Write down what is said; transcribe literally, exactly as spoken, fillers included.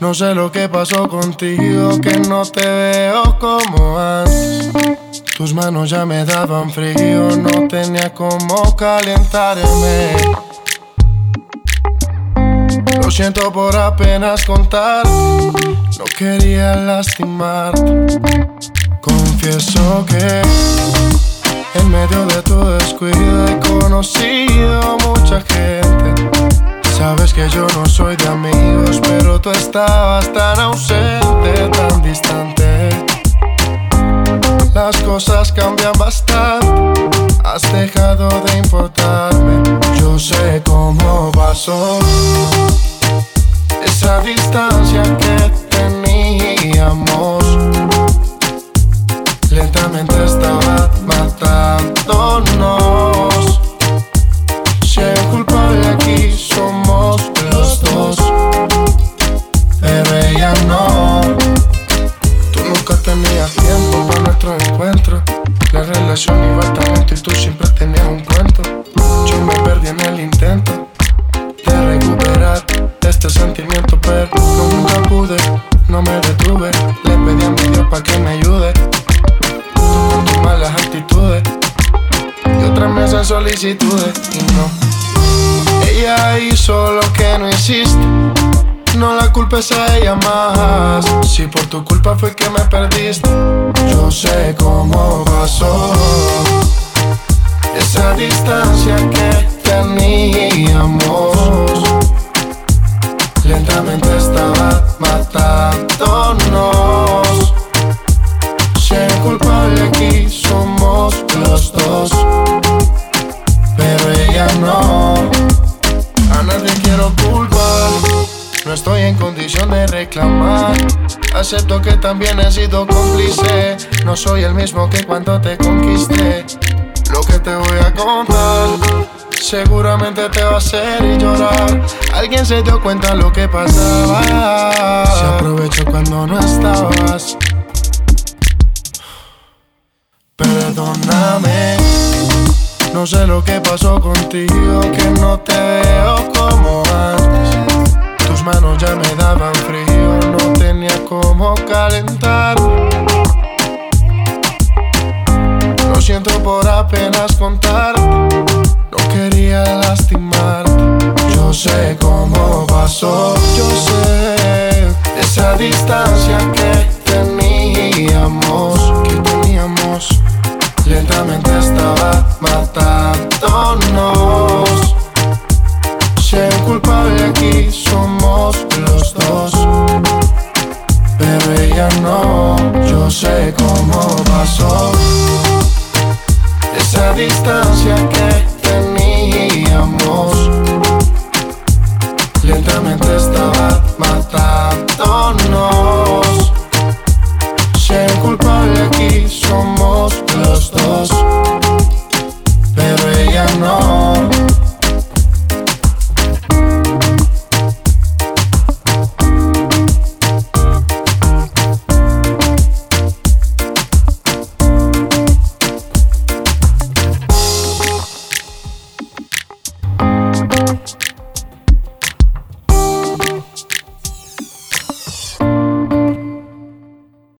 No sé lo que pasó contigo, que no te veo como antes. Tus manos ya me daban frío, no tenía cómo calentarme. Lo siento por apenas contar, no quería lastimarte. Confieso que en medio de tu descuido he conocido mucha gente. Sabes que yo no soy de amigos, pero tú estabas tan ausente, tan distante. Las cosas cambian bastante, has dejado de importarme. Yo sé cómo pasó esa distancia que teníamos. Lentamente estaba matándonos. Si hay un culpable aquí somos los dos, pero ella no. Tú nunca tenías tiempo para nuestro encuentro. La relación iba tan lento y tú siempre tenías un cuento. Yo me perdí en el intento de recuperar este sentimiento, pero nunca pude, no me detuve. Le pedí a mi Dios pa' que me ayude. Tú con tus malas actitudes y otras mesas solicitudes y no. Ella hizo lo que no hiciste, no la culpes a ella más. Si por tu culpa fue que me perdiste, yo sé cómo pasó esa distancia que teníamos. Lentamente estaba matándonos. Si hay un culpable aquí somos los dos, pero ella no. A nadie quiero culpar, no estoy en condición de reclamar. Acepto que también he sido cómplice, no soy el mismo que cuando te conquisté. Lo que te voy a contar seguramente te va a hacer llorar. Alguien se dio cuenta lo que pasaba, se aprovechó cuando no estabas. Perdóname, no sé lo que pasó contigo, que no te veo como antes. Tus manos ya me daban frío, no tenía cómo calentar. Lo siento por apenas contar, no quería lastimarte. Yo sé cómo pasó, yo sé esa distancia que teníamos, que teníamos. Lentamente estaba matándonos. Si hay un culpable aquí somos los dos, pero ella no. Yo sé cómo pasó esa distancia que teníamos.